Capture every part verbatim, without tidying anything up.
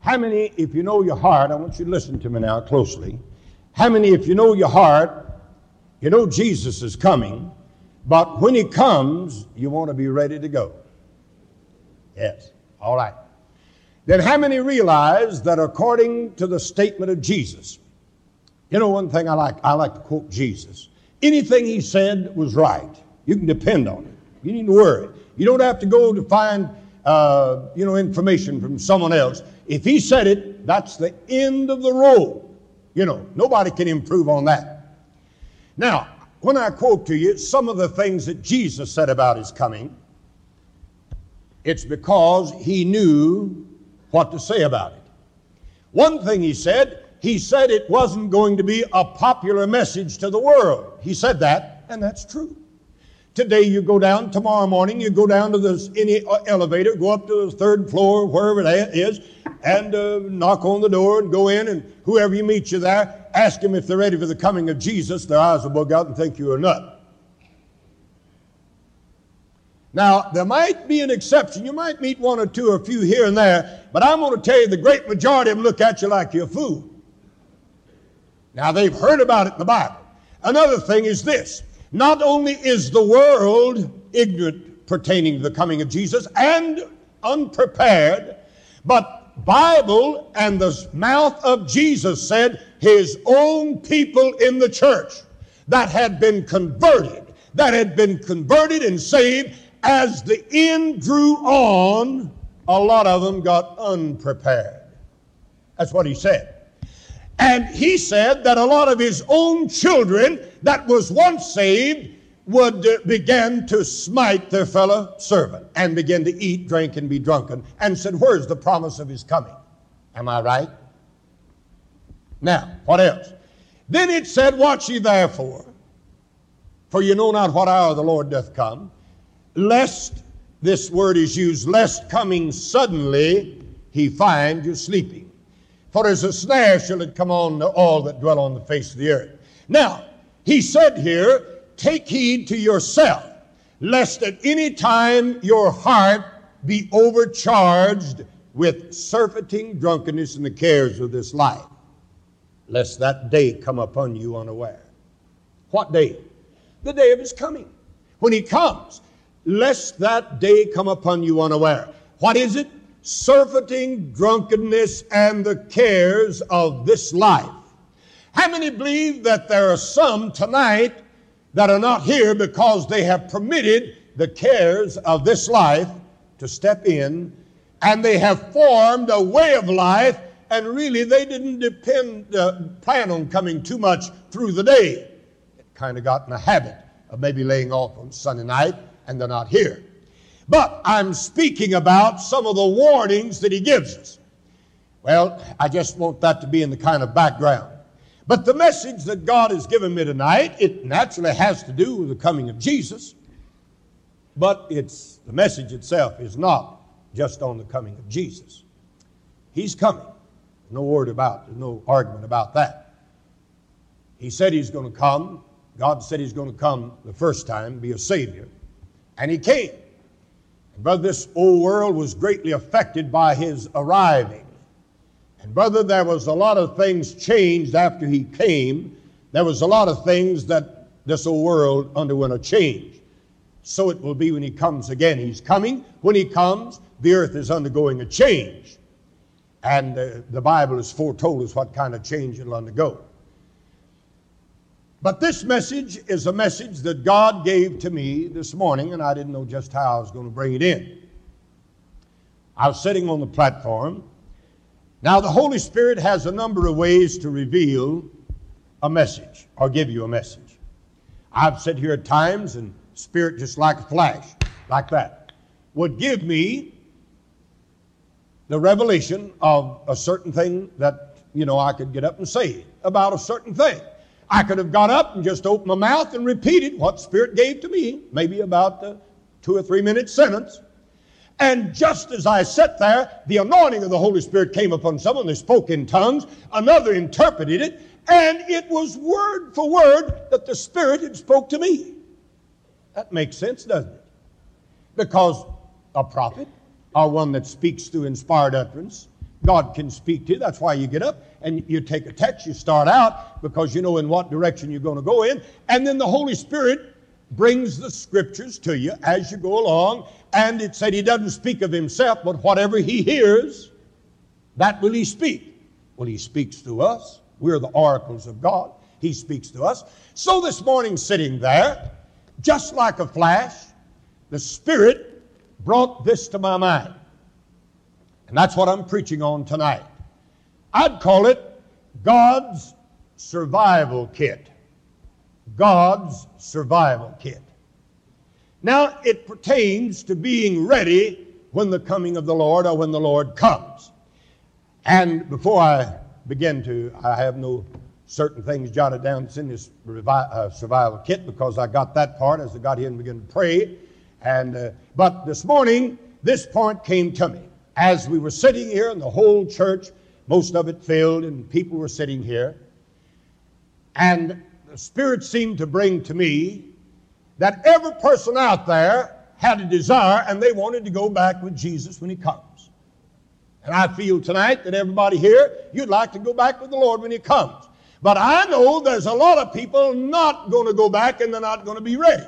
How many, if you know your heart, I want you to listen to me now closely. How many, if you know your heart, you know Jesus is coming, but when he comes, you want to be ready to go? Yes. All right. Then how many realize that according to the statement of Jesus, you know one thing I like, I like to quote Jesus. Anything he said was right. You can depend on it. You needn't worry. You don't have to go to find, uh, you know, information from someone else. If he said it, that's the end of the road. You know, nobody can improve on that. Now, when I quote to you some of the things that Jesus said about his coming, it's because he knew what to say about it. One thing he said, he said it wasn't going to be a popular message to the world. He said that, and that's true. Today you go down, tomorrow morning you go down to this any elevator, go up to the third floor, wherever it is, and uh, knock on the door and go in, and whoever you meet you there, ask them if they're ready for the coming of Jesus. Their eyes will bug out and think you're a nut. Now, there might be an exception. You might meet one or two or a few here and there, but I'm going to tell you the great majority of them look at you like you're a fool. Now, they've heard about it in the Bible. Another thing is this. Not only is the world ignorant pertaining to the coming of Jesus and unprepared, but Bible and the mouth of Jesus said his own people in the church that had been converted, that had been converted and saved, as the end drew on, a lot of them got unprepared. That's what he said. And he said that a lot of his own children that was once saved would uh, begin to smite their fellow servant and begin to eat, drink, and be drunken, and said, where's the promise of his coming? Am I right? Now, what else? Then it said, watch ye therefore, for you know not what hour the Lord doth come, lest, this word is used, lest coming suddenly he find you sleeping. For as a snare shall it come on to all that dwell on the face of the earth. Now, he said here, take heed to yourself, lest at any time your heart be overcharged with surfeiting, drunkenness, and the cares of this life, lest that day come upon you unaware. What day? The day of his coming. When he comes, lest that day come upon you unaware. What is it? Surfeiting, drunkenness, and the cares of this life. How many believe that there are some tonight that are not here because they have permitted the cares of this life to step in, and they have formed a way of life, and really they didn't depend, uh, plan on coming too much through the day. It kind of got in a habit of maybe laying off on Sunday night, and they're not here. But I'm speaking about some of the warnings that he gives us. Well, I just want that to be in the kind of background. But the message that God has given me tonight, it naturally has to do with the coming of Jesus. But it's the message itself is not just on the coming of Jesus. He's coming. No word about it. There's no argument about that. He said he's going to come. God said he's going to come the first time, be a Savior. And he came. Brother, this old world was greatly affected by his arriving. And brother, there was a lot of things changed after he came. There was a lot of things that this old world underwent a change. So it will be when he comes again. He's coming. When he comes, the earth is undergoing a change. And uh, the Bible has foretold us what kind of change it'll undergo. But this message is a message that God gave to me this morning, and I didn't know just how I was going to bring it in. I was sitting on the platform. Now, the Holy Spirit has a number of ways to reveal a message or give you a message. I've sat here at times, and Spirit, just like a flash, like that, would give me the revelation of a certain thing that, you know, I could get up and say about a certain thing. I could have got up and just opened my mouth and repeated what Spirit gave to me, maybe about a two or three minute sentence. And just as I sat there, the anointing of the Holy Spirit came upon someone. They spoke in tongues. Another interpreted it. And it was word for word that the Spirit had spoke to me. That makes sense, doesn't it? Because a prophet, or one that speaks through inspired utterance, God can speak to you. That's why you get up and you take a text. You start out because you know in what direction you're going to go in. And then the Holy Spirit brings the Scriptures to you as you go along. And it said he doesn't speak of himself, but whatever he hears, that will he speak. Well, he speaks through us. We're the oracles of God. He speaks to us. So this morning, sitting there, just like a flash, the Spirit brought this to my mind. And that's what I'm preaching on tonight. I'd call it God's survival kit. God's survival kit. Now, it pertains to being ready when the coming of the Lord or when the Lord comes. And before I begin to, I have no certain things jotted down that's in this revi- uh, survival kit because I got that part as I got here and began to pray. And uh, but this morning, this point came to me. As we were sitting here and the whole church, most of it filled, and people were sitting here, and the Spirit seemed to bring to me that every person out there had a desire and they wanted to go back with Jesus when he comes. And I feel tonight that everybody here, you'd like to go back with the Lord when he comes. But I know there's a lot of people not going to go back and they're not going to be ready.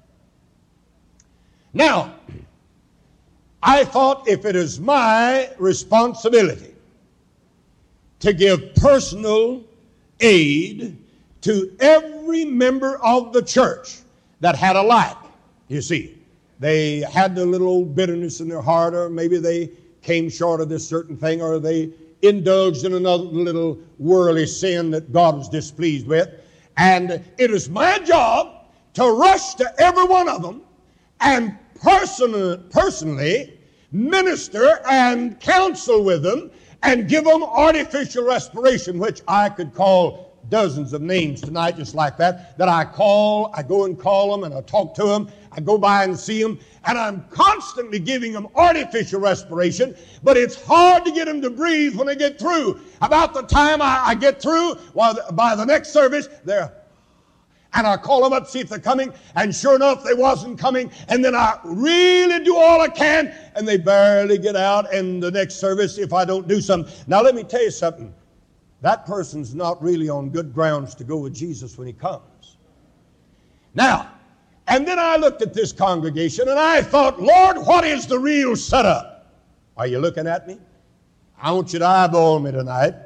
Now, I thought if it is my responsibility to give personal aid to every member of the church that had a life, you see, they had a little old bitterness in their heart, or maybe they came short of this certain thing, or they indulged in another little worldly sin that God was displeased with. And it is my job to rush to every one of them and person, personally minister and counsel with them and give them artificial respiration, which I could call dozens of names tonight just like that, that I call, I go and call them and I talk to them, I go by and see them, and I'm constantly giving them artificial respiration, but it's hard to get them to breathe when they get through. About the time I, I get through, well, by the next service, they're and I call them up, see if they're coming, and sure enough, they wasn't coming, and then I really do all I can, and they barely get out, and the next service, if I don't do something. Now, let me tell you something. That person's not really on good grounds to go with Jesus when he comes. Now, and then I looked at this congregation, and I thought, Lord, what is the real setup? Are you looking at me? I want you to eyeball me tonight.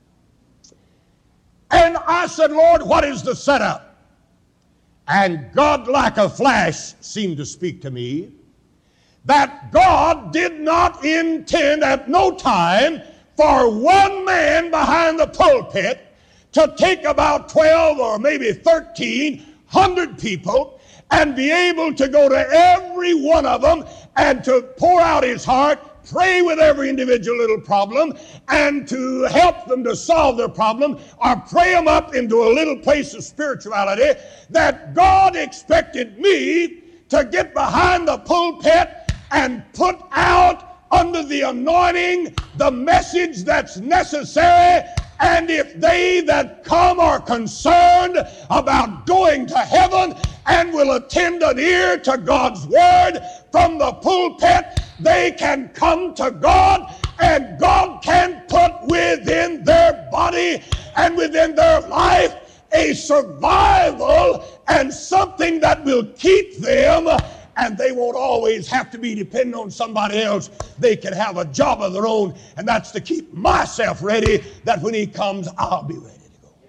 And I said, Lord, what is the setup? And God, like a flash, seemed to speak to me that God did not intend at no time for one man behind the pulpit to take about twelve or maybe thirteen hundred people and be able to go to every one of them and to pour out his heart, pray with every individual little problem, and to help them to solve their problem, or pray them up into a little place of spirituality, that God expected me to get behind the pulpit and put out under the anointing the message that's necessary. And if they that come are concerned about going to heaven and will attend an ear to God's word from the pulpit, they can come to God, and God can put within their body and within their life a survival and something that will keep them, and they won't always have to be dependent on somebody else. They can have a job of their own, and that's to keep myself ready, that when he comes, I'll be ready to go.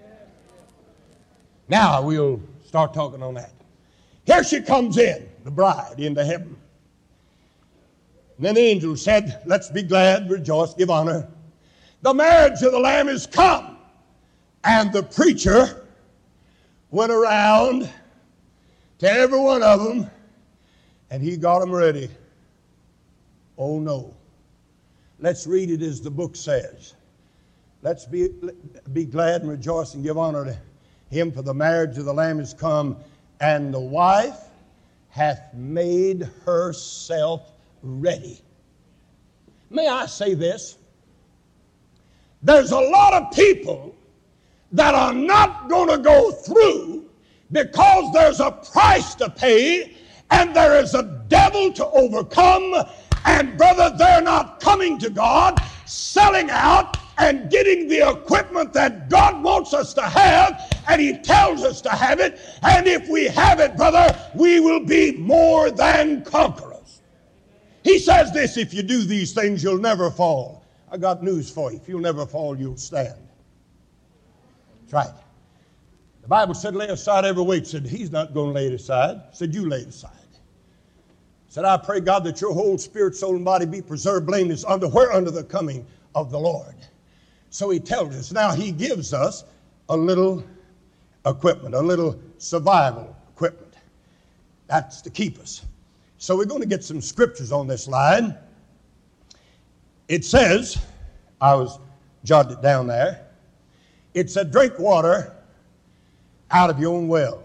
Now we'll start talking on that. Here she comes in, the bride, into heaven. And then the angel said, let's be glad, rejoice, give honor. The marriage of the Lamb is come. And the preacher went around to every one of them, and he got them ready. Oh no. Let's read it as the book says. Let's be, be glad and rejoice and give honor to him, for the marriage of the Lamb is come, and the wife hath made herself ready. May I say this? There's a lot of people that are not going to go through because there's a price to pay and there is a devil to overcome, and brother, they're not coming to God selling out and getting the equipment that God wants us to have, and He tells us to have it. And if we have it, brother, we will be more than conquerors. He says this: if you do these things, you'll never fall. I got news for you. If you'll never fall, you'll stand. That's right. The Bible said, lay aside every weight. Said, He's not going to lay it aside. Said, you lay it aside. Said, I pray, God, that your whole spirit, soul, and body be preserved blameless under where? Under the coming of the Lord. So He tells us. Now He gives us a little equipment, a little survival equipment. That's to keep us. So we're going to get some scriptures on this line. It says, I was jotted it down there. It said, drink water out of your own well,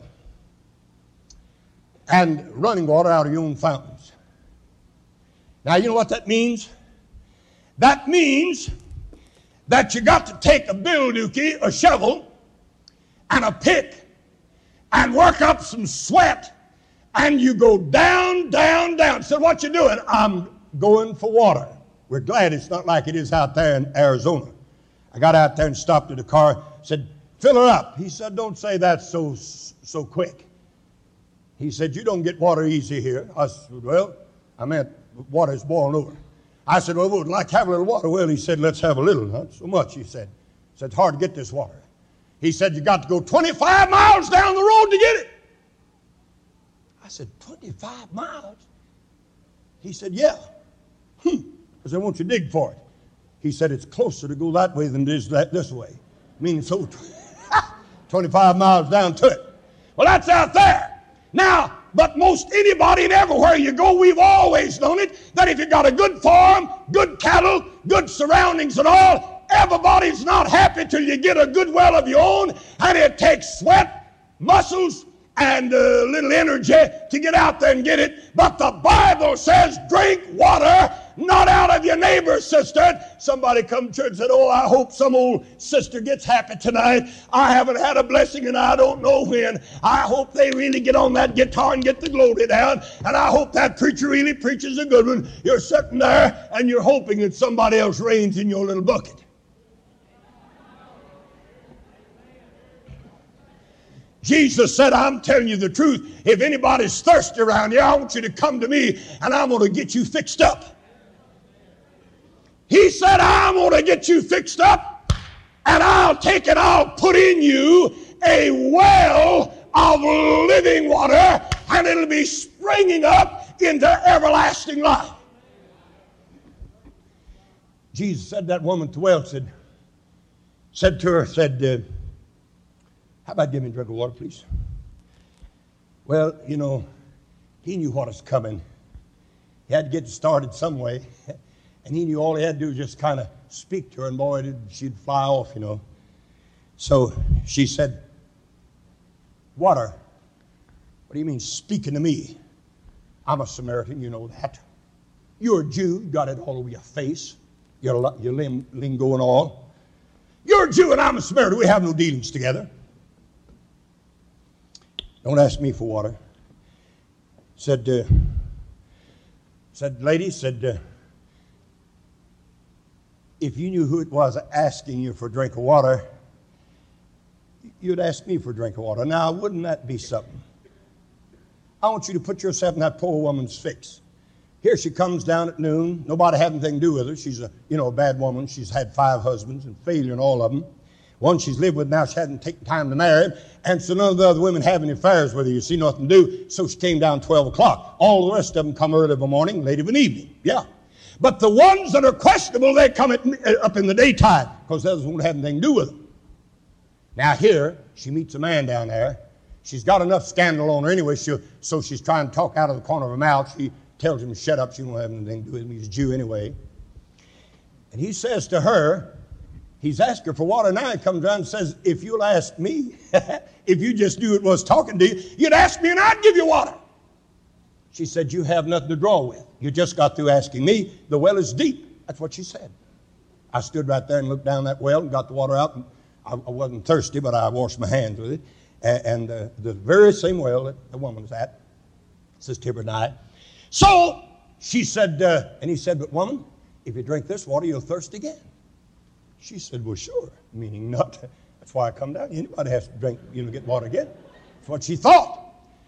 and running water out of your own fountains. Now, you know what that means? That means that you got to take a bill dookie, a shovel, and a pick, and work up some sweat, and you go down, down, down. So what you doing? I'm going for water. We're glad it's not like it is out there in Arizona. I got out there and stopped at the car, said, fill her up. He said, don't say that so, so quick. He said, you don't get water easy here. I said, well, I meant water's boiling over. I said, well, we would like to have a little water. Well, he said, let's have a little. Not so much, he said. He said, it's hard to get this water. He said, you got to go twenty-five miles down the road to get it. I said, twenty-five miles? He said, yeah. Hmm. I said, won't you dig for it? He said, it's closer to go that way than it is that this way. Meaning so twenty-five miles down to it. Well, that's out there. Now, but most anybody and everywhere you go, we've always known it, that if you got a good farm, good cattle, good surroundings and all, everybody's not happy till you get a good well of your own, and it takes sweat, muscles, and a little energy to get out there and get it. But the Bible says, drink water, not out of your neighbor's cistern. Somebody come to church and said, oh, I hope some old sister gets happy tonight. I haven't had a blessing and I don't know when. I hope they really get on that guitar and get the glory down. And I hope that preacher really preaches a good one. You're sitting there and you're hoping that somebody else rains in your little bucket. Jesus said, I'm telling you the truth. If anybody's thirsty around here, I want you to come to me and I'm going to get you fixed up. He said, I'm going to get you fixed up, and I'll take and I'll put in you a well of living water, and it'll be springing up into everlasting life. Jesus said, that woman at the well said, said to her, said, uh, how about giving me a drink of water, please? Well, you know, he knew what was coming. He had to get started some way. And he knew all he had to do was just kind of speak to her, and boy, she'd fly off, you know. So she said, water? What do you mean speaking to me? I'm a Samaritan, you know that. You're a Jew, you got it all over your face, your, your lingo and all. You're a Jew and I'm a Samaritan. We have no dealings together. Don't ask me for water. Said, uh, said, lady, said, uh, if you knew who it was asking you for a drink of water, you'd ask me for a drink of water. Now, wouldn't that be something? I want you to put yourself in that poor woman's fix. Here she comes down at noon. Nobody had anything to do with her. She's a, you know, a bad woman. She's had five husbands and failure in all of them. One she's lived with now, she hadn't taken time to marry him. And so none of the other women have any affairs with her. You see, nothing to do. So she came down twelve o'clock. All the rest of them come early of a morning, late of an evening. Yeah. But the ones that are questionable, they come at, up in the daytime because the others won't have anything to do with them. Now here, she meets a man down there. She's got enough scandal on her anyway, so she's trying to talk out of the corner of her mouth. She tells him to shut up. She don't have anything to do with him. He's a Jew anyway. And he says to her, he's asked her for water. Now he comes around and says, if you'll ask me, if you just knew it was talking to you, you'd ask me and I'd give you water. She said, you have nothing to draw with. You just got through asking me. The well is deep. That's what she said. I stood right there and looked down that well and got the water out. And I, I wasn't thirsty, but I washed my hands with it. And, and uh, the very same well that the woman was at, Sister Tiber and I. So she said, uh, and he said, but woman, if you drink this water, you'll thirst again. She said, well, sure, meaning not. That's why I come down. Anybody has to drink, you know, get water again. That's what she thought.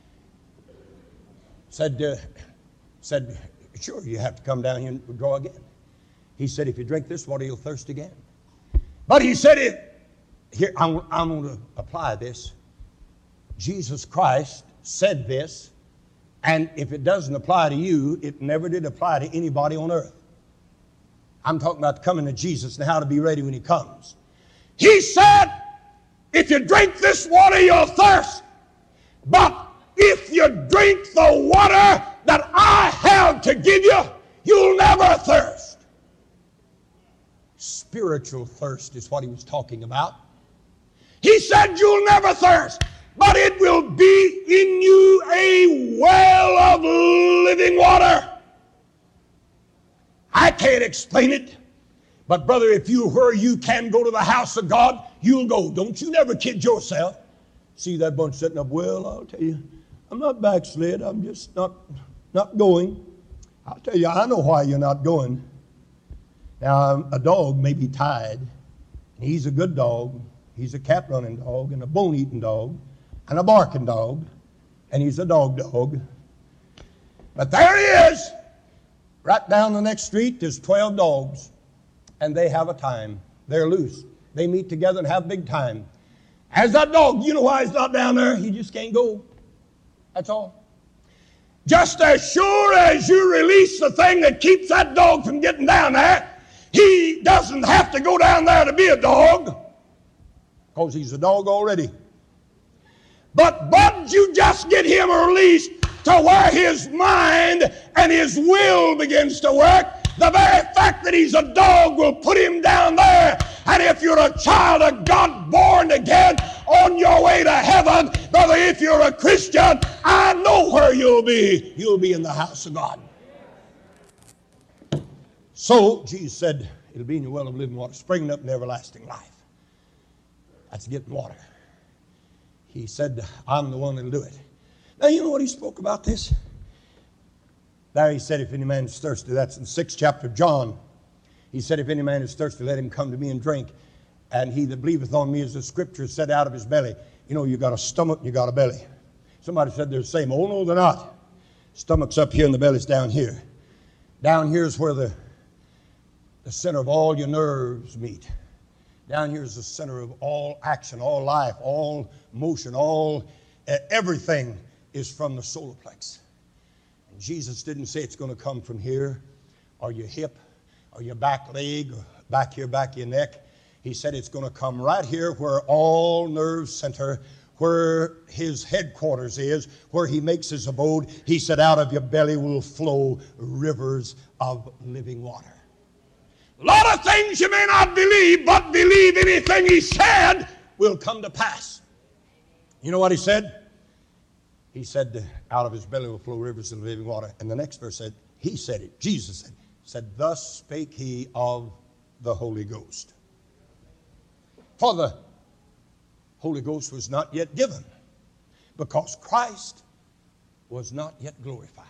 Said, uh, said, sure, you have to come down here and draw again. He said, if you drink this water, you'll thirst again. But he said, it, here, I'm, I'm going to apply this. Jesus Christ said this, and if it doesn't apply to you, it never did apply to anybody on earth. I'm talking about coming to Jesus and how to be ready when he comes. He said, if you drink this water, you'll thirst. But if you drink the water that I have to give you, you'll never thirst. Spiritual thirst is what he was talking about. He said, you'll never thirst, but it will be in you a well of living water. I can't explain it, but brother, if you where you can go to the house of God, you'll go. Don't you never kid yourself. See that bunch sitting up, well, I'll tell you, I'm not backslid, I'm just not, not going. I'll tell you, I know why you're not going. Now, a dog may be tied, and he's a good dog. He's a cat-running dog, and a bone-eating dog, and a barking dog, and he's a dog dog. But there he is. Right down the next street, there's twelve dogs, and they have a time. They're loose. They meet together and have big time. As that dog, you know why he's not down there? He just can't go. That's all. Just as sure as you release the thing that keeps that dog from getting down there, he doesn't have to go down there to be a dog, because he's a dog already. But but you just get him released to where his mind and his will begins to work, the very fact that he's a dog will put him down there. And if you're a child of God born again on your way to heaven, brother, if you're a Christian, I know where you'll be. You'll be in the house of God. So Jesus said, it'll be in your well of living water, springing up in everlasting life. That's getting water. He said, I'm the one that'll do it. Now, you know what he spoke about this? There he said, if any man is thirsty, that's in the sixth chapter of John. He said, if any man is thirsty, let him come to me and drink. And he that believeth on me, as the scripture said, out of his belly. You know, you got a stomach and you got a belly. Somebody said they're the same. Oh, no, they're not. Stomach's up here and the belly's down here. Down here is where the, the center of all your nerves meet. Down here is the center of all action, all life, all motion, all uh, everything is from the solar plex. And Jesus didn't say it's going to come from here, or your hip, or your back leg, or back here, back your neck. He said it's going to come right here where all nerves center, where his headquarters is, where he makes his abode. He said, out of your belly will flow rivers of living water. A lot of things you may not believe, but believe anything he said will come to pass. You know what he said? He said, out of his belly will flow rivers of living water. And the next verse said, he said it, Jesus said, said, thus spake he of the Holy Ghost. For the Holy Ghost was not yet given, because Christ was not yet glorified.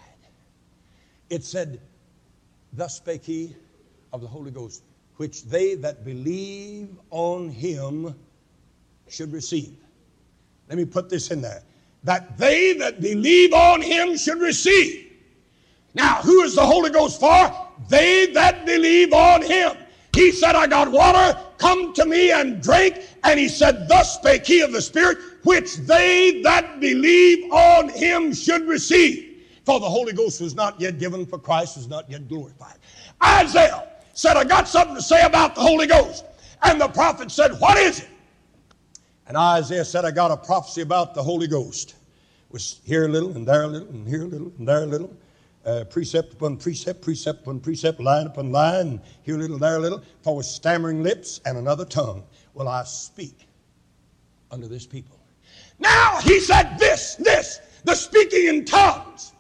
It said, thus spake he of the Holy Ghost, which they that believe on him should receive. Let me put this in there. That they that believe on him should receive. Now, who is the Holy Ghost for? They that believe on him. He said, I got water, come to me and drink. And he said, thus spake he of the Spirit, which they that believe on him should receive. For the Holy Ghost was not yet given, for Christ was not yet glorified. Isaiah said, I got something to say about the Holy Ghost. And the prophet said, what is it? And Isaiah said, I got a prophecy about the Holy Ghost. It was here a little, and there a little, and here a little, and there a little. Uh, precept upon precept, precept upon precept, line upon line, and here a little, there a little. For with stammering lips and another tongue will I speak unto this people. Now, he said this, this, the speaking in tongues.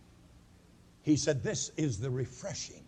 He said, this is the refreshing.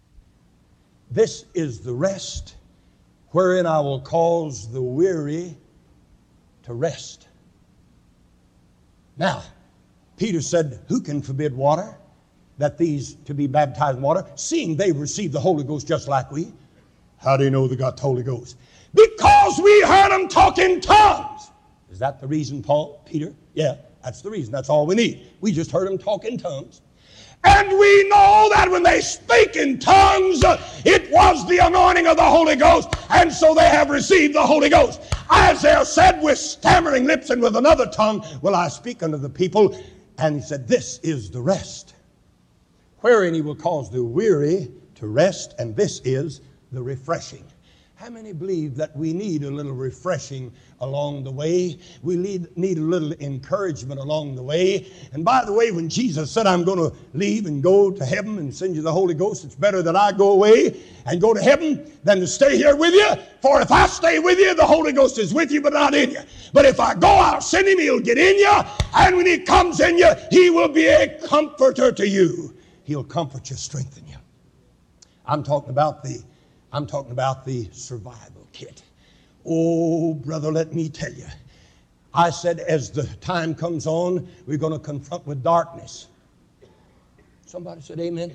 This is the rest, wherein I will cause the weary to rest. Now, Peter said, who can forbid water? that these to be baptized in water, seeing they received the Holy Ghost just like we? How do you know they got the Holy Ghost? Because we heard them talk in tongues. Is that the reason, Paul, Peter? Yeah, that's the reason. That's all we need. We just heard them talk in tongues. And we know that when they speak in tongues, it was the anointing of the Holy Ghost, and so they have received the Holy Ghost. Isaiah said, with stammering lips and with another tongue will I speak unto the people. And he said, this is the rest, wherein he will cause the weary to rest, and this is the refreshing. How many believe that we need a little refreshing along the way? We need, need a little encouragement along the way. And by the way, when Jesus said, I'm going to leave and go to heaven and send you the Holy Ghost, it's better that I go away and go to heaven than to stay here with you. For if I stay with you, the Holy Ghost is with you, but not in you. But if I go, I'll send him, he'll get in you. And when he comes in you, he will be a comforter to you. He'll comfort you, strengthen you. I'm talking about the I'm talking about the survival kit. Oh, brother, let me tell you. I said as the time comes on, we're going to confront with darkness. Somebody said amen.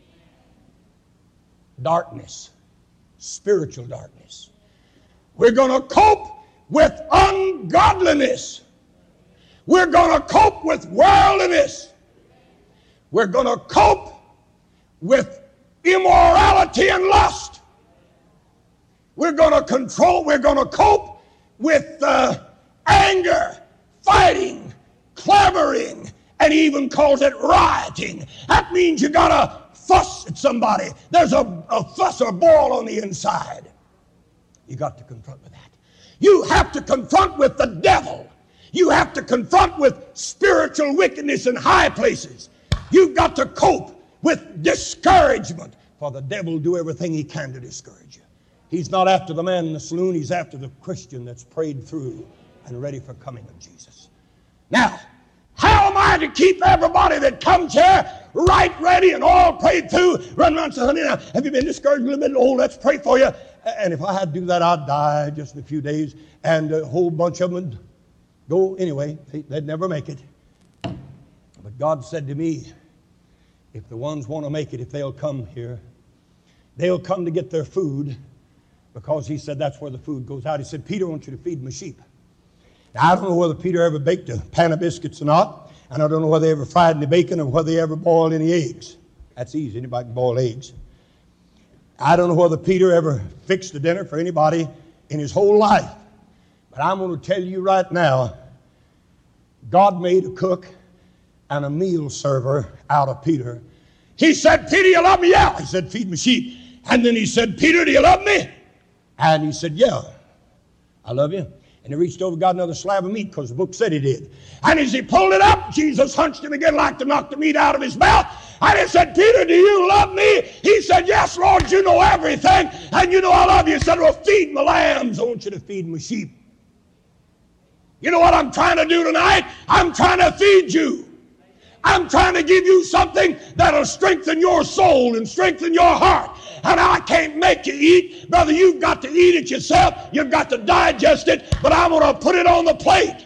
Darkness. Spiritual darkness. We're going to cope with ungodliness. We're going to cope with worldliness. We're going to cope with immorality and lust. We're going to control, we're going to cope with uh, anger, fighting, clamoring, and he even calls it rioting. That means you got to fuss at somebody. There's a, a fuss or boil on the inside. You got to confront with that. You have to confront with the devil. You have to confront with spiritual wickedness in high places. You've got to cope with discouragement, for the devil will do everything he can to discourage you. He's not after the man in the saloon. He's after the Christian that's prayed through and ready for coming of Jesus. Now, how am I to keep everybody that comes here right, ready, and all prayed through? Run around and say, honey, now, have you been discouraged a little bit? Oh, let's pray for you. And if I had to do that, I'd die just in a few days. And a whole bunch of them would go anyway. They'd never make it. But God said to me, if the ones want to make it, if they'll come here, they'll come to get their food. Because he said that's where the food goes out. He said, Peter, I want you to feed my sheep. Now, I don't know whether Peter ever baked a pan of biscuits or not. And I don't know whether they ever fried any bacon or whether they ever boiled any eggs. That's easy. Anybody can boil eggs. I don't know whether Peter ever fixed a dinner for anybody in his whole life. But I'm going to tell you right now, God made a cook and a meal server out of Peter. He said, Peter, you love me? Yeah. He said, feed my sheep. And then he said, Peter, do you love me? And he said, yeah, I love you. And he reached over and got another slab of meat because the book said he did. And as he pulled it up, Jesus hunched him again like to knock the meat out of his mouth. And he said, Peter, do you love me? He said, yes, Lord, you know everything. And you know I love you. He said, well, feed my lambs. I want you to feed my sheep. You know what I'm trying to do tonight? I'm trying to feed you. I'm trying to give you something that'll strengthen your soul and strengthen your heart. And I can't make you eat. Brother, you've got to eat it yourself. You've got to digest it. But I'm going to put it on the plate.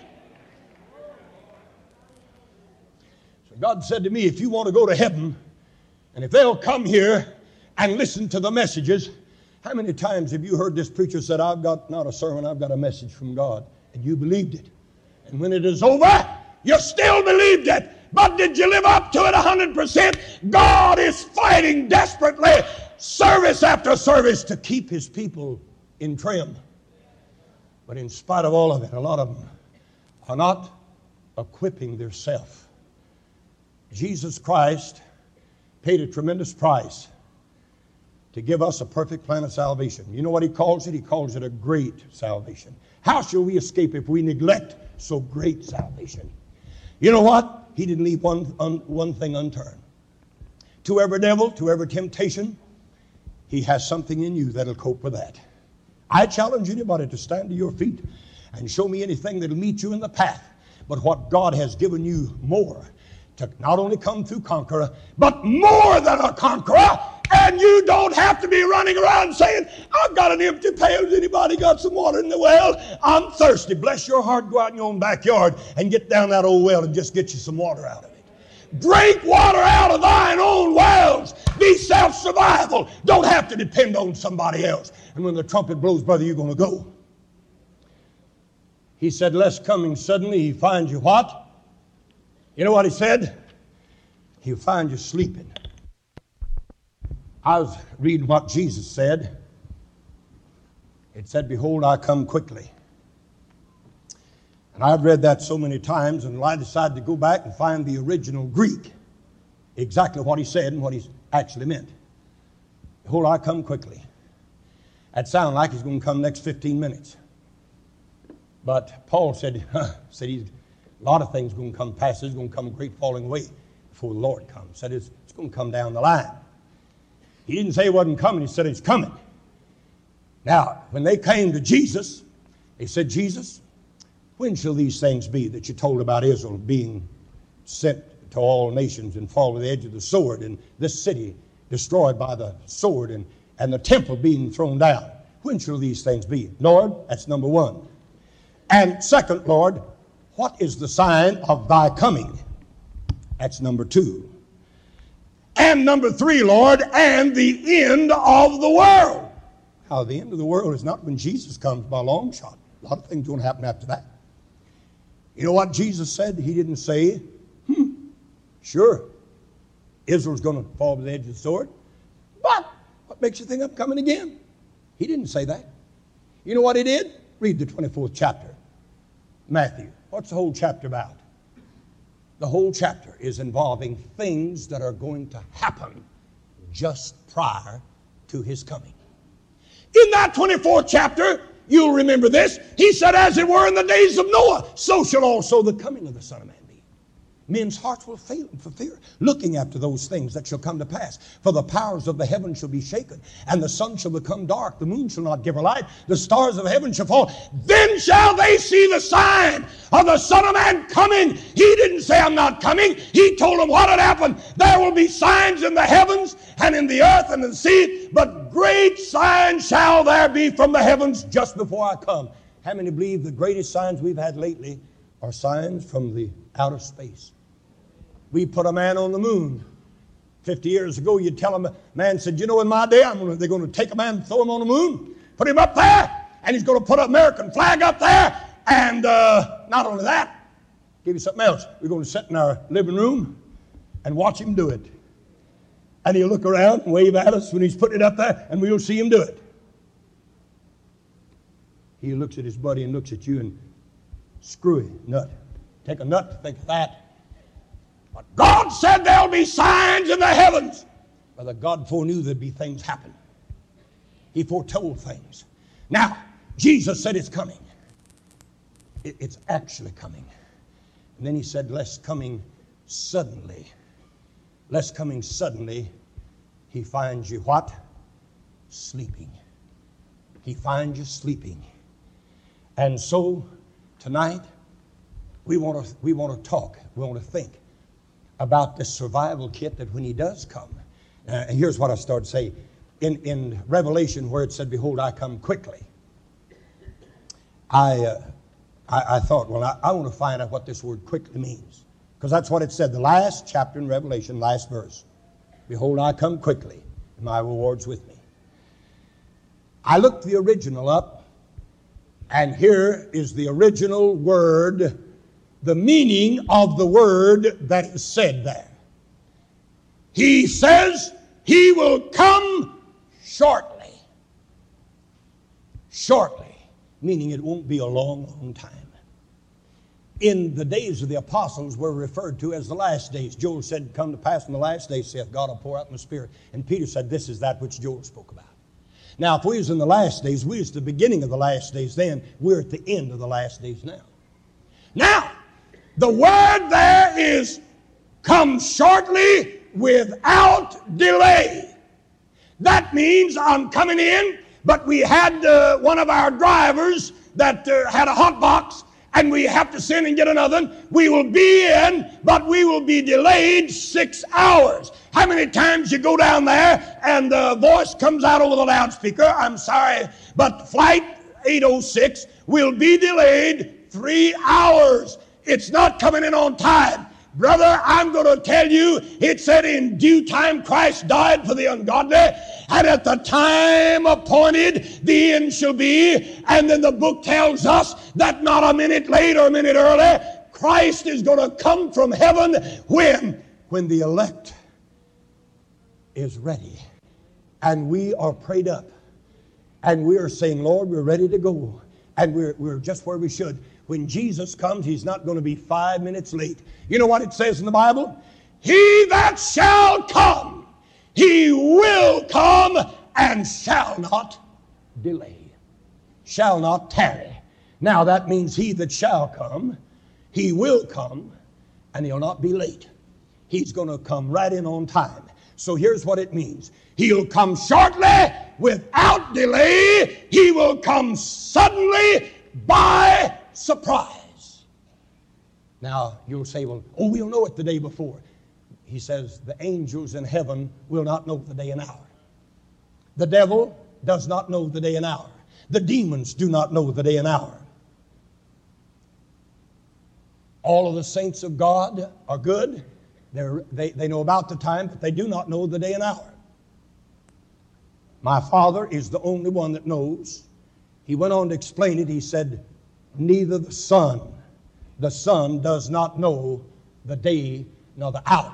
So God said to me, if you want to go to heaven, and if they'll come here and listen to the messages, how many times have you heard this preacher said, I've got not a sermon, I've got a message from God. And you believed it. And when it is over, you still believed it. But did you live up to it one hundred percent? God is fighting desperately, service after service, to keep his people in trim. But in spite of all of it, a lot of them are not equipping themselves. Jesus Christ paid a tremendous price to give us a perfect plan of salvation. You know what he calls it? He calls it a great salvation. How shall we escape if we neglect so great salvation? You know what? He didn't leave one, un, one thing unturned. To every devil, to every temptation, he has something in you that'll cope with that. I challenge anybody to stand to your feet and show me anything that'll meet you in the path. But what God has given you more to not only come through conqueror, but more than a conqueror. And you don't have to be running around saying, I've got an empty pail. Has anybody got some water in the well? I'm thirsty. Bless your heart. Go out in your own backyard and get down that old well and just get you some water out of it. Drink water out of thine own wells. Be self-survival. Don't have to depend on somebody else. And when the trumpet blows, brother, you're going to go. He said, lest coming suddenly he find you what? You know what he said? He'll find you sleeping. I was reading what Jesus said. It said, behold, I come quickly. And I've read that so many times, and I decided to go back and find the original Greek, exactly what he said and what he actually meant. Behold, I come quickly. That sounds like he's going to come next fifteen minutes. But Paul said, huh, said he's, a lot of things going to come past. There's going to come a great falling away before the Lord comes. Said it's, it's going to come down the line. He didn't say it wasn't coming. He said it's coming. Now, when they came to Jesus, they said, Jesus, when shall these things be that you told about Israel being sent to all nations and fall to the edge of the sword, and this city destroyed by the sword, and, and the temple being thrown down? When shall these things be? Lord, that's number one. And second, Lord, what is the sign of thy coming? That's number two. And number three, Lord, and the end of the world. How the end of the world is not when Jesus comes by a long shot. A lot of things going to happen after that. You know what Jesus said? He didn't say, hmm, sure, Israel's going to fall to the edge of the sword. But what makes you think I'm coming again? He didn't say that. You know what he did? Read the twenty-fourth chapter, Matthew. What's the whole chapter about? The whole chapter is involving things that are going to happen just prior to his coming. In that twenty-fourth chapter, you'll remember this. He said, as it were in the days of Noah, so shall also the coming of the Son of Man be. Men's hearts will fail them for fear, looking after those things that shall come to pass. For the powers of the heavens shall be shaken, and the sun shall become dark, the moon shall not give her light, the stars of heaven shall fall. Then shall they see the sign of the Son of Man coming. He didn't say, I'm not coming. He told them what had happened. There will be signs in the heavens and in the earth and in the sea, but great signs shall there be from the heavens just before I come. How many believe the greatest signs we've had lately are signs from the outer space? We put a man on the moon. Fifty years ago, you'd tell him, a man said, you know, in my day, I'm gonna, they're going to take a man and throw him on the moon, put him up there, and he's going to put an American flag up there, and uh, not only that, give you something else. We're going to sit in our living room and watch him do it. And he'll look around and wave at us when he's putting it up there, and we'll see him do it. He looks at his buddy and looks at you and screwy nut. Take a nut to think of that. But God said there'll be signs in the heavens. Brother, God foreknew there'd be things happen. He foretold things. Now, Jesus said it's coming. It, it's actually coming. And then he said, lest coming suddenly, lest coming suddenly, he finds you what? Sleeping. He finds you sleeping. And so, tonight, we want to we want to talk, we want to think about this survival kit that when he does come, uh, and here's what I started to say, in, in Revelation where it said, behold, I come quickly, I, uh, I, I thought, well, I, I want to find out what this word quickly means, because that's what it said, the last chapter in Revelation, last verse, behold, I come quickly, and my reward's with me. I looked the original up, and here is the original word, the meaning of the word that is said there. He says he will come shortly. Shortly, meaning it won't be a long, long time. In the days of the apostles were referred to as the last days. Joel said, come to pass in the last days, saith God, will pour out my spirit. And Peter said, this is that which Joel spoke about. Now, if we was in the last days, we was at the beginning of the last days then. We're at the end of the last days now. Now, the word there is come shortly without delay. That means I'm coming in, but we had uh, one of our drivers that uh, had a hot box, and we have to send and get another one. We will be in, but we will be delayed six hours. How many times you go down there and the voice comes out over the loudspeaker, I'm sorry, but flight eight oh six will be delayed three hours. It's not coming in on time. Brother, I'm going to tell you, it said in due time Christ died for the ungodly, and at the time appointed the end shall be. And then the book tells us that not a minute late or a minute early, Christ is going to come from heaven when? When the elect is ready. And we are prayed up. And we are saying, Lord, we're ready to go. And we're, we're just where we should. When Jesus comes, He's not going to be five minutes late. You know what it says in the Bible? He that shall come, He will come and shall not delay. Shall not tarry. Now that means he that shall come, He will come, and He'll not be late. He's going to come right in on time. So here's what it means. He'll come shortly, without delay. He will come suddenly, by surprise. Now, you'll say, well, oh, we'll know it the day before. He says, the angels in heaven will not know the day and hour. The devil does not know the day and hour. The demons do not know the day and hour. All of the saints of God are good. They're, they, they know about the time, but they do not know the day and hour. My Father is the only one that knows. He went on to explain it. He said, neither the Son, the Son does not know the day nor the hour.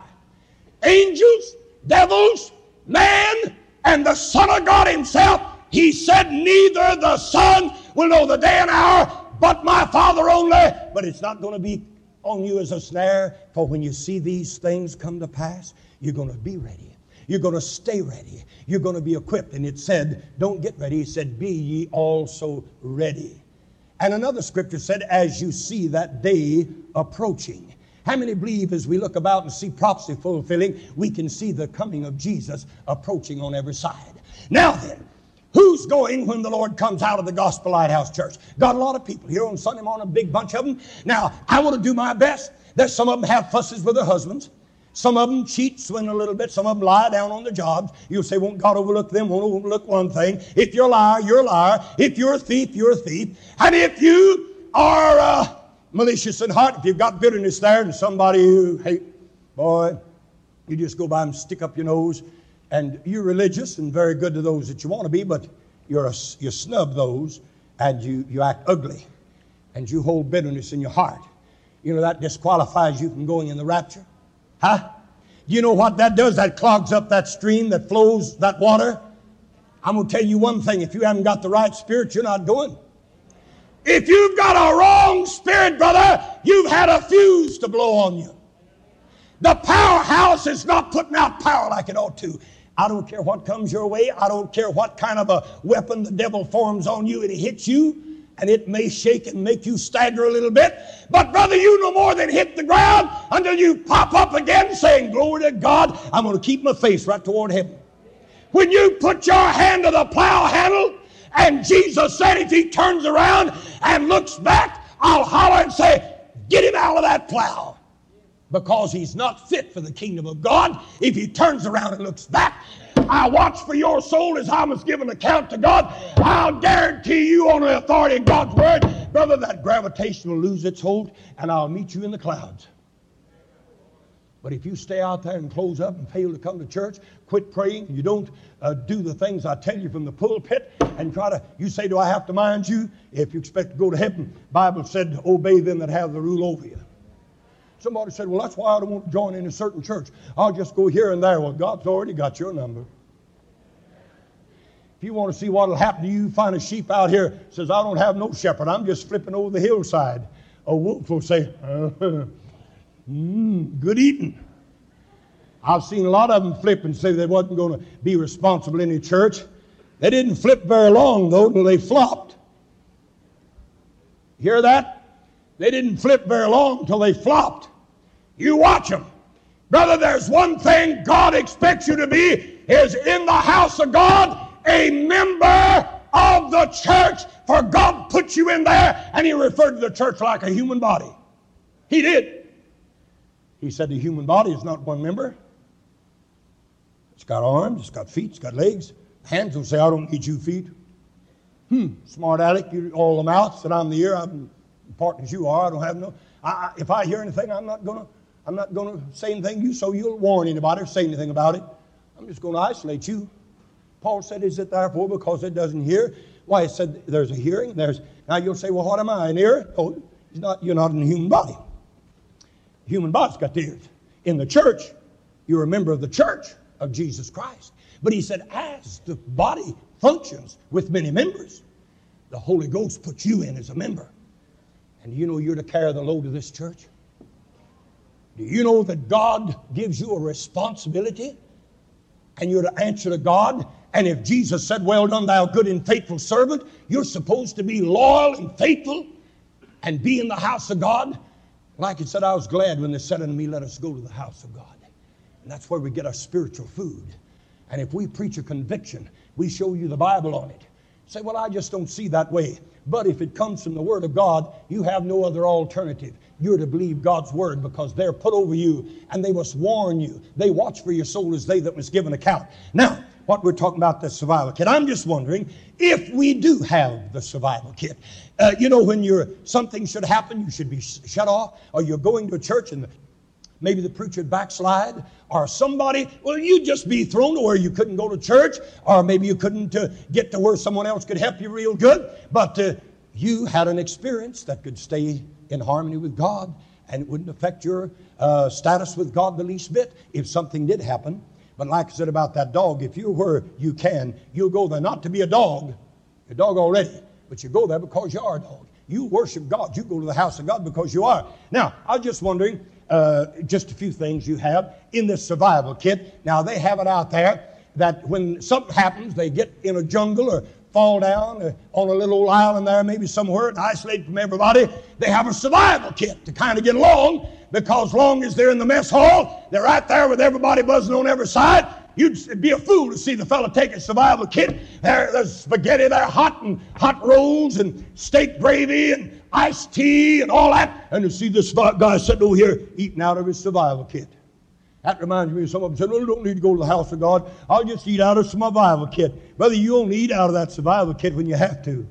Angels, devils, man, and the Son of God Himself, He said neither the Son will know the day and hour, but my Father only. But it's not going to be on you as a snare, for when you see these things come to pass, you're going to be ready. You're going to stay ready. You're going to be equipped. And it said, don't get ready. He said, be ye also ready. And another scripture said, as you see that day approaching. How many believe as we look about and see prophecy fulfilling, we can see the coming of Jesus approaching on every side? Now then, who's going when the Lord comes out of the Gospel Lighthouse Church? Got a lot of people here on Sunday morning, a big bunch of them. Now, I want to do my best. There's some of them have fusses with their husbands. Some of them cheat, swindle a little bit. Some of them lie down on the jobs. You'll say, won't God overlook them? Won't overlook one thing. If you're a liar, you're a liar. If you're a thief, you're a thief. And if you are uh, malicious in heart, if you've got bitterness there and somebody who, hey, boy, you just go by and stick up your nose, and you're religious and very good to those that you want to be, but you're a, you snub those, and you, you act ugly, and you hold bitterness in your heart. You know, that disqualifies you from going in the rapture. Huh? Do you know what that does? That clogs up that stream that flows, that water. I'm going to tell you one thing. If you haven't got the right spirit, you're not going. If you've got a wrong spirit, brother, you've had a fuse to blow on you. The powerhouse is not putting out power like it ought to. I don't care what comes your way. I don't care what kind of a weapon the devil forms on you. It hits you, and it may shake and make you stagger a little bit. But brother, you no more than hit the ground until you pop up again saying, glory to God, I'm going to keep my face right toward heaven. When you put your hand to the plow handle, and Jesus said if He turns around and looks back, I'll holler and say, get him out of that plow. Because he's not fit for the kingdom of God if he turns around and looks back. I watch for your soul as I must give an account to God. I'll guarantee you on the authority of God's word, brother, that gravitation will lose its hold, and I'll meet you in the clouds. But if you stay out there and close up and fail to come to church, quit praying, you don't uh, do the things I tell you from the pulpit, and try to, you say, do I have to mind you? If you expect to go to heaven, the Bible said, obey them that have the rule over you. Somebody said, well, that's why I don't want to join in a certain church. I'll just go here and there. Well, God's already got your number. If you want to see what will happen to you, find a sheep out here says, I don't have no shepherd. I'm just flipping over the hillside. A wolf will say, uh, mm, good eating. I've seen a lot of them flip and say they wasn't going to be responsible in the church. They didn't flip very long, though, until they flopped. Hear that? They didn't flip very long until they flopped. You watch them. Brother, there's one thing God expects you to be, is in the house of God, a member of the church, for God put you in there, and He referred to the church like a human body. He did. He said the human body is not one member. It's got arms, it's got feet, it's got legs. Hands will say, I don't need you feet. Hmm, smart aleck, you're all the mouth, said I'm the ear, I'm important as you are, I don't have no, I, if I hear anything, I'm not going to I'm not going to say anything to you so you'll warn anybody or say anything about it. I'm just going to isolate you. Paul said, is it therefore because it doesn't hear? Why, it said there's a hearing. There's Now you'll say, well, what am I, an ear? Oh, it's not, you're not in the human body. The human body's got the ears. In the church, you're a member of the church of Jesus Christ. But he said, as the body functions with many members, the Holy Ghost puts you in as a member. And do you know you're to carry the load of this church? Do you know that God gives you a responsibility? And you're to answer to God. And if Jesus said, well done, thou good and faithful servant, you're supposed to be loyal and faithful and be in the house of God. Like it said, I was glad when they said unto me, let us go to the house of God. And that's where we get our spiritual food. And if we preach a conviction, we show you the Bible on it. Say, well, I just don't see that way. But if it comes from the Word of God, you have no other alternative. You're to believe God's Word because they're put over you and they must warn you. They watch for your soul as they that was given account. Now, what we're talking about, the survival kit. I'm just wondering if we do have the survival kit. Uh, you know, when you're, something should happen, you should be shut off, or you're going to a church and the, maybe the preacher backslide, or somebody, well, you'd just be thrown to where you couldn't go to church, or maybe you couldn't uh, get to where someone else could help you real good, but uh, you had an experience that could stay in harmony with God, and it wouldn't affect your uh, status with God the least bit if something did happen. But like I said about that dog, if you're where you can, you'll go there not to be a dog. You're a dog already, but you go there because you are a dog. You worship God. You go to the house of God because you are. Now, I was just wondering, uh, just a few things you have in this survival kit. Now, they have it out there that when something happens, they get in a jungle or fall down or on a little old island there, maybe somewhere, and isolated from everybody. They have a survival kit to kind of get along, because long as they're in the mess hall, they're right there with everybody buzzing on every side. You'd be a fool to see the fella take a survival kit. There, there's spaghetti there, hot and hot rolls and steak gravy and iced tea and all that. And to see this guy sitting over here eating out of his survival kit. That reminds me of some of them said, well, you don't need to go to the house of God. I'll just eat out of some survival kit. Brother, you only eat out of that survival kit when you have to.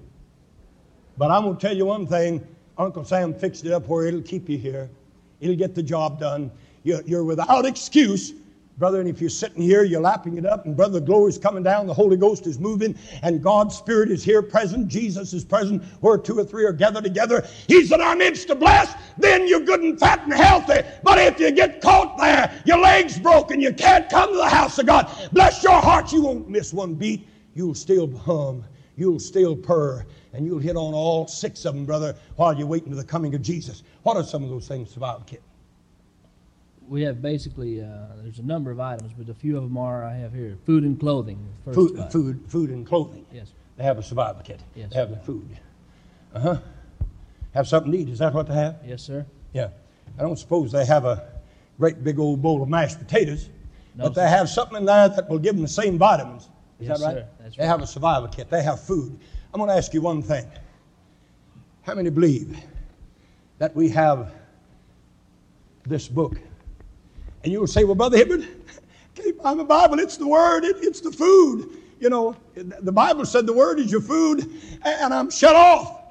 But I'm going to tell you one thing. Uncle Sam fixed it up where it'll keep you here. It'll get the job done. You're, you're without excuse. Brother, and if you're sitting here, you're lapping it up, and brother, the glory's coming down, the Holy Ghost is moving, and God's Spirit is here present, Jesus is present, where two or three are gathered together. He's in our midst to bless, then you're good and fat and healthy. But if you get caught there, your leg's broken, you can't come to the house of God. Bless your heart, you won't miss one beat. You'll still hum, you'll still purr, and you'll hit on all six of them, brother, while you're waiting for the coming of Jesus. What are some of those things, survival kit? We have basically, uh, there's a number of items, but a few of them are, I have here, food and clothing. First food, food, food and clothing. Yes. They have a survival kit. Yes. They have the food. Uh-huh. Have something to eat. Is that what they have? Yes, sir. Yeah. I don't suppose they have a great big old bowl of mashed potatoes, no, but sir. they have something in there that will give them the same vitamins. Is yes, that right? Sir. That's they right. have a survival kit. They have food. I'm going to ask you one thing. How many believe that we have this book? And you'll say, well, Brother Hibbert, can't find the Bible. It's the Word. It, it's the food. You know, the Bible said the Word is your food, and I'm shut off.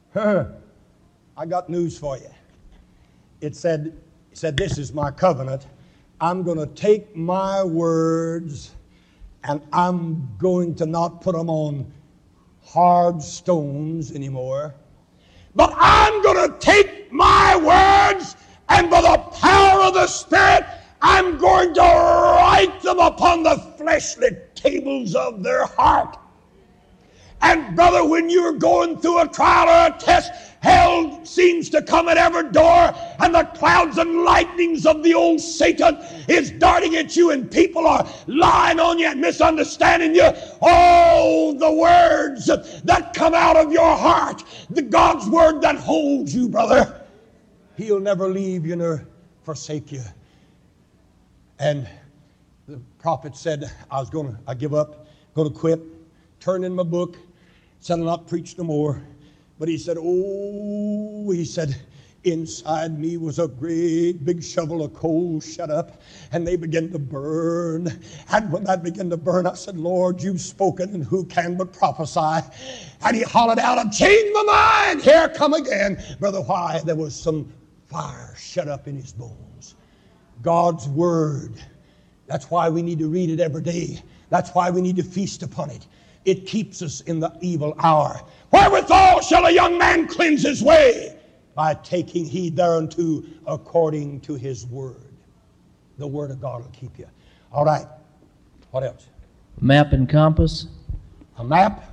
I got news for you. It said, it said, this is my covenant. I'm going to take my words, and I'm going to not put them on hard stones anymore. But I'm going to take my words, and by the power of the Spirit, I'm going to write them upon the fleshly tables of their heart. And brother, when you're going through a trial or a test, hell seems to come at every door, and the clouds and lightnings of the old Satan is darting at you, and people are lying on you and misunderstanding you. Oh, the words that come out of your heart, the God's word that holds you, brother. He'll never leave you nor forsake you. And the prophet said, I was going to, I give up, going to quit, turn in my book, said I'll not preach no more. But he said, oh, he said, inside me was a great big shovel of coals shut up, and they began to burn. And when that began to burn, I said, Lord, you've spoken, and who can but prophesy? And he hollered out, I've changed my mind. Here come again. Brother, why? There was some fire shut up in his bones. God's Word. That's why we need to read it every day. That's why we need to feast upon it. It keeps us in the evil hour. Wherewithal shall a young man cleanse his way? By taking heed thereunto according to his Word. The Word of God will keep you. All right. What else? Map and compass. A map.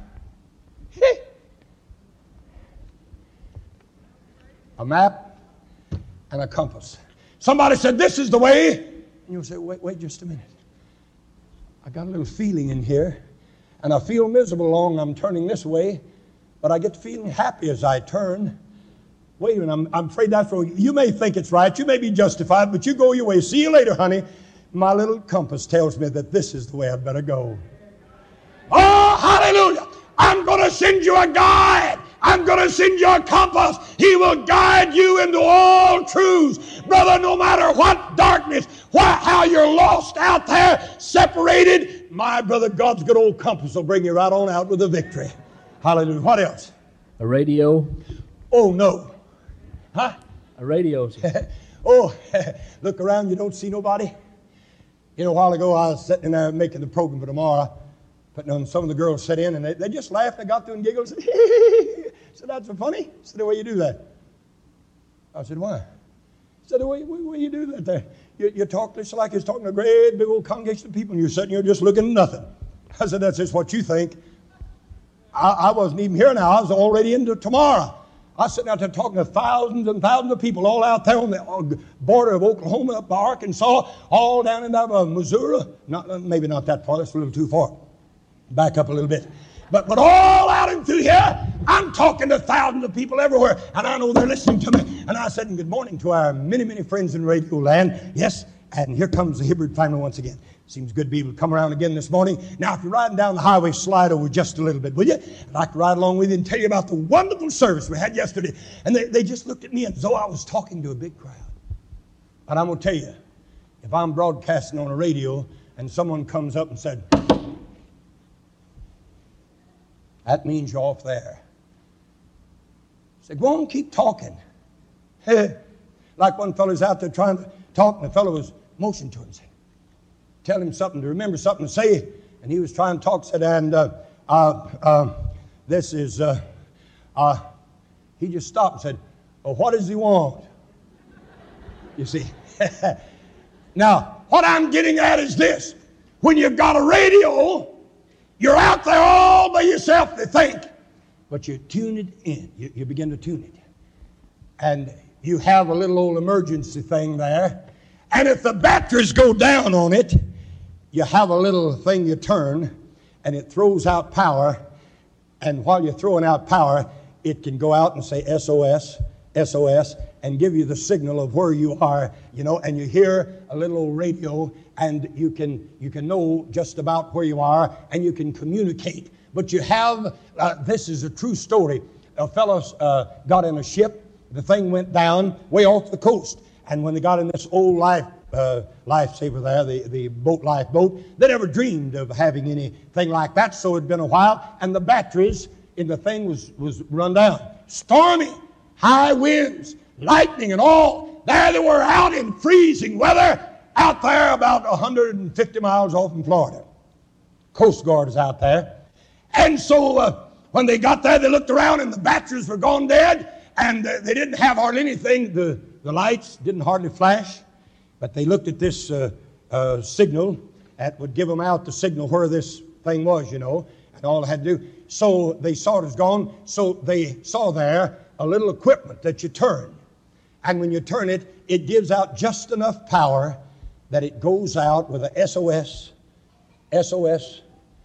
A map and a compass. Somebody said, this is the way. And you'll say, wait, wait just a minute. I got a little feeling in here. And I feel miserable along I'm turning this way. But I get feeling happy as I turn. Wait a minute, I'm, I'm afraid that's wrong. You may think it's right. You may be justified. But you go your way. See you later, honey. My little compass tells me that this is the way I'd better go. Oh, hallelujah. I'm going to send you a guide. I'm going to send you a compass. He will guide you into all truths. Brother, no matter what darkness, what, how you're lost out there, separated, my brother, God's good old compass will bring you right on out with a victory. Hallelujah. What else? A radio. Oh, no. Huh? A radio. Oh, look around, you don't see nobody. You know, a while ago, I was sitting in there making the program for tomorrow. Putting on, some of the girls sat in and they, they just laughed and got through and giggled. I said, that's so funny. I said, the way you do that. I said, why? I said, the way, way, way you do that there. You, you talk just like you're talking to a great big old congregation of people and you're sitting here just looking at nothing. I said, that's just what you think. I, I wasn't even here now. I was already into tomorrow. I was sitting out there talking to thousands and thousands of people all out there on the border of Oklahoma, up by Arkansas, all down in that uh, Missouri. Not, maybe not that far. That's a little too far. Back up a little bit. But but all out and through here, I'm talking to thousands of people everywhere, and I know they're listening to me. And I said, good morning to our many, many friends in Radio Land. Yes, and here comes the Hibbard family once again. Seems good to be able to come around again this morning. Now, if you're riding down the highway, slide over just a little bit, will you? I'd like to ride along with you and tell you about the wonderful service we had yesterday. And they, they just looked at me as though I was talking to a big crowd. And I'm going to tell you, if I'm broadcasting on a radio and someone comes up and said, that means you're off there. I said, go on, keep talking. Like one fellow's out there trying to talk, and the fellow was motioning to him, saying, tell him something to remember something to say. And he was trying to talk, said, and uh, uh, uh, this is, uh, uh, he just stopped and said, well, what does he want? You see. Now, what I'm getting at is this. When you've got a radio, you're out there all by yourself, they think. But you tune it in. You, you begin to tune it. And you have a little old emergency thing there. And if the batteries go down on it, you have a little thing you turn, and it throws out power. And while you're throwing out power, it can go out and say S O S, S O S, and give you the signal of where you are, you know, and you hear a little old radio, and you can you can know just about where you are, and you can communicate. But you have, uh, this is a true story. A fellow uh, got in a ship. The thing went down way off the coast. And when they got in this old life uh, lifesaver there, the, the boat lifeboat, they never dreamed of having anything like that. So it'd been a while, and the batteries in the thing was, was run down. Stormy, high winds, lightning and all. There they were out in freezing weather, out there about one hundred fifty miles off in Florida. Coast Guard is out there. And so uh, when they got there, they looked around and the batteries were gone dead, and uh, they didn't have hardly anything. The, the lights didn't hardly flash, but they looked at this uh, uh, signal that would give them out the signal where this thing was, you know, and all they had to do. So they saw it was gone, so they saw there a little equipment that you turn. And when you turn it, it gives out just enough power that it goes out with a S O S, S O S,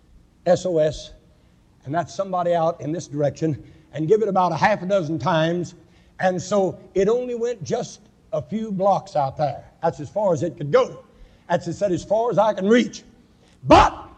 S O S, and that's somebody out in this direction, and give it about a half a dozen times. And so it only went just a few blocks out there. That's as far as it could go. That's as, as far as I can reach. But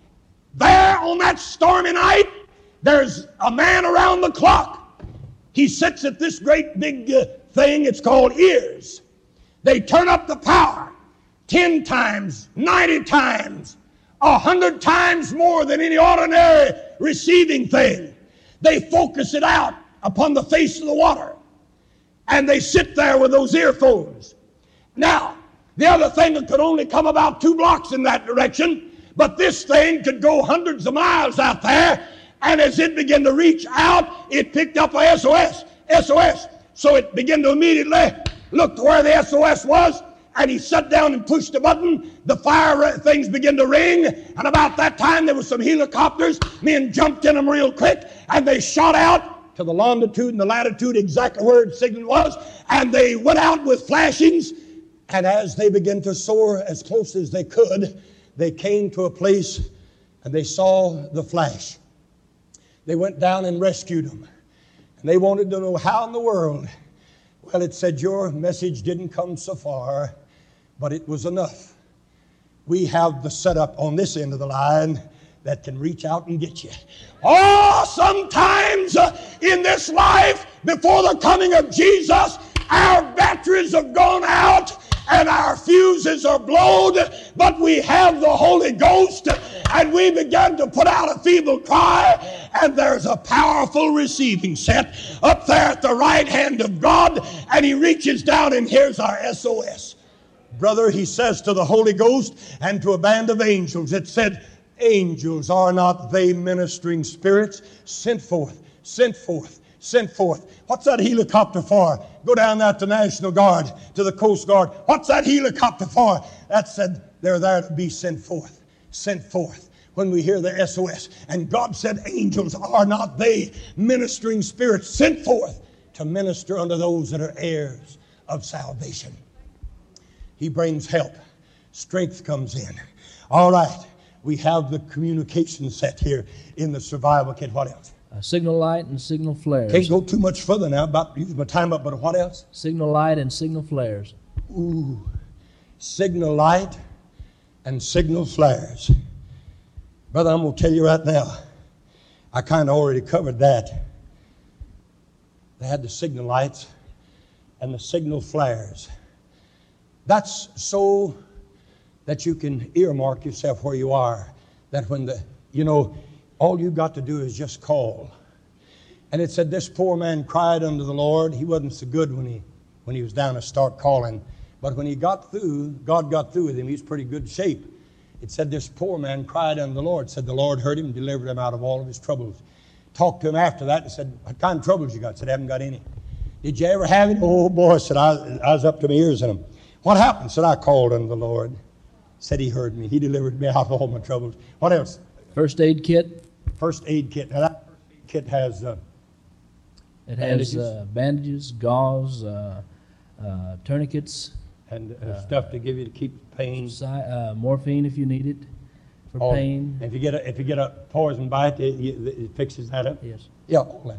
there on that stormy night, there's a man around the clock. He sits at this great big uh, thing. It's called ears. They turn up the power ten times, ninety times, a hundred times more than any ordinary receiving thing. They focus it out upon the face of the water. And they sit there with those earphones. Now, The other thing that could only come about two blocks in that direction, but this thing could go hundreds of miles out there, and as it began to reach out, it picked up a S O S, S O S. So it began to immediately look to where the S O S was, and he sat down and pushed the button. The fire things began to ring, and about that time there were some helicopters. Men jumped in them real quick, and they shot out to the longitude and the latitude, exactly where the signal was, and they went out with flashings, and as they began to soar as close as they could, they came to a place, and they saw the flash. They went down and rescued them, and they wanted to know how in the world. Well, it said, your message didn't come so far, but it was enough. We have the setup on this end of the line that can reach out and get you. Oh, sometimes uh, in this life, before the coming of Jesus, our batteries have gone out and our fuses are blown, but we have the Holy Ghost, and we began to put out a feeble cry, and there's a powerful receiving set up there at the right hand of God, and he reaches down and here's our S O S. Brother, he says to the Holy Ghost and to a band of angels, it said, angels, are not they ministering spirits sent forth, sent forth, sent forth? What's that helicopter for? Go down there to National Guard, to the Coast Guard. What's that helicopter for? That said, they're there to be sent forth, sent forth. When we hear the S O S. And God said, angels, are not they ministering spirits sent forth to minister unto those that are heirs of salvation? He brings help. Strength comes in. All right. We have the communication set here in the survival kit. What else? A signal light and signal flares. Can't go too much further now. About using my time up, but what else? Signal light and signal flares. Ooh. Signal light and signal flares. Brother, I'm going to tell you right now, I kind of already covered that. They had the signal lights and the signal flares. That's so that you can earmark yourself where you are. That when the, you know, all you got to do is just call. And it said this poor man cried unto the Lord. He wasn't so good when he, when he was down to start calling. But when he got through, God got through with him. He was pretty good shape. It said this poor man cried unto the Lord. It said the Lord heard him and delivered him out of all of his troubles. Talked to him after that and said, what kind of troubles you got? Said, I haven't got any. Did you ever have any? Oh boy, said I, I was up to my ears in them. What happened? Said I called unto the Lord. Said he heard me. He delivered me out of all my troubles. What else? First aid kit. First aid kit. Now that first aid kit has uh, It bandages. has uh, bandages, gauze, uh, uh, tourniquets, and uh, stuff to give you to keep pain. si- uh, morphine if you need it for All- pain. If you get a if you get a poison bite, it, it, it fixes that up. Yes. Yeah, all that.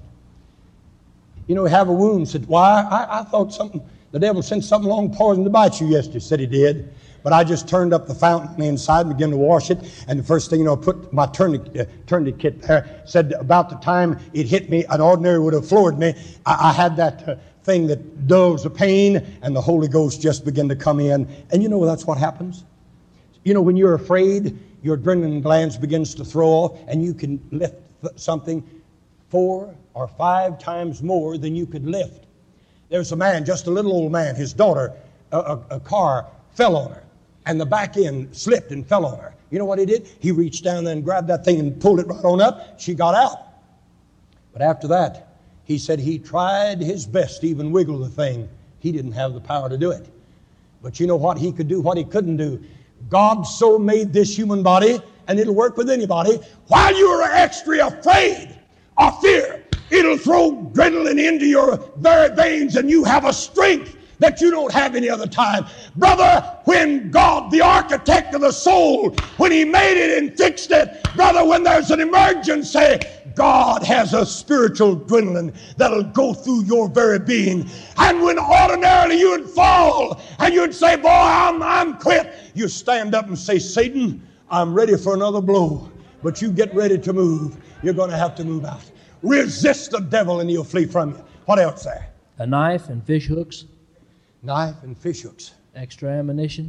You know, have a wound. Said, why? I, I thought something. The devil sent something along poison to bite you yesterday. Said he did. But I just turned up the fountain inside and began to wash it. And the first thing you know, I put my tourniquet, uh, tourniquet kit there. Said about the time it hit me, an ordinary would have floored me. I, I had that uh, thing that dulls the pain, and the Holy Ghost just began to come in. And you know that's what happens. You know, when you're afraid, your adrenaline glands begins to throw off, and you can lift something four or five times more than you could lift. There's a man, just a little old man, his daughter, a, a, a car fell on her, and the back end slipped and fell on her. You know what he did? He reached down there and grabbed that thing and pulled it right on up. She got out. But after that, he said he tried his best to even wiggle the thing. He didn't have the power to do it. But you know what he could do, what he couldn't do? God so made this human body, and it'll work with anybody, while you are extra afraid or fear, it'll throw adrenaline into your very veins, and you have a strength that you don't have any other time. Brother, when God, the architect of the soul, when he made it and fixed it, brother, when there's an emergency, God has a spiritual adrenaline that'll go through your very being. And when ordinarily you would fall and you'd say, boy, I'm, I'm quit, you stand up and say, Satan, I'm ready for another blow. But you get ready to move. You're going to have to move out. Resist the devil and he'll flee from you. What else there? A knife and fish hooks. Knife and fish hooks. Extra ammunition.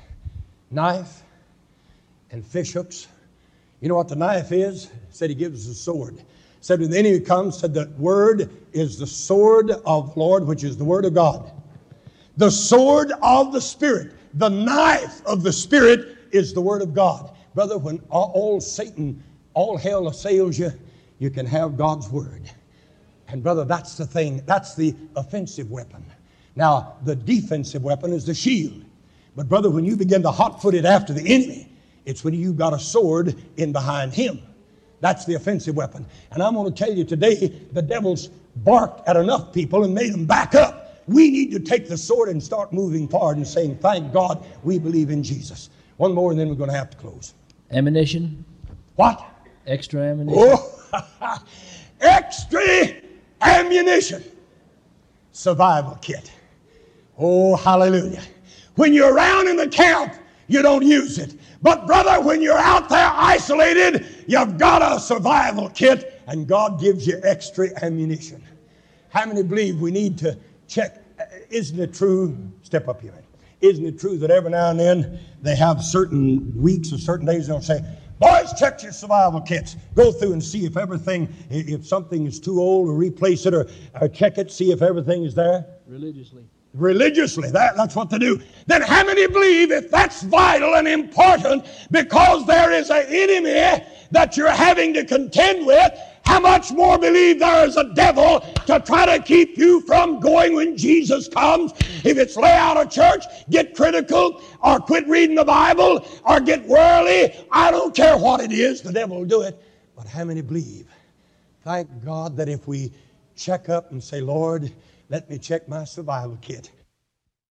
Knife and fish hooks. You know what the knife is? Said he gives us a sword. Said when the enemy comes, said the word is the sword of the Lord, which is the word of God. The sword of the Spirit. the knife of the Spirit is the Word of God. Brother, when all Satan, all hell assails you, you can have God's Word. And brother, that's the thing. That's the offensive weapon. Now, the defensive weapon is the shield. But brother, when you begin to hot-foot it after the enemy, it's when you've got a sword in behind him. That's the offensive weapon. And I'm going to tell you today, the devil's barked at enough people and made them back up. We need to take the sword and start moving forward and saying, thank God we believe in Jesus. One more and then we're going to have to close. Ammunition. What? Extra ammunition. Oh, extra ammunition. Survival kit. Oh, hallelujah. When you're around in the camp, you don't use it. But brother, when you're out there isolated, you've got a survival kit, and God gives you extra ammunition. How many believe we need to check? Isn't it true? Step up here. Isn't it true that every now and then they have certain weeks or certain days they'll say, boys, check your survival kits. Go through and see if everything, if something is too old, or replace it, or, or check it, see if everything is there? Religiously. Religiously, that, that's what they do. Then how many believe if that's vital and important because there is an enemy that you're having to contend with, how much more believe there is a devil to try to keep you from going when Jesus comes? If it's lay out of church, get critical, or quit reading the Bible, or get worldly, I don't care what it is, the devil will do it. But how many believe? Thank God that if we check up and say, Lord, let me check my survival kit.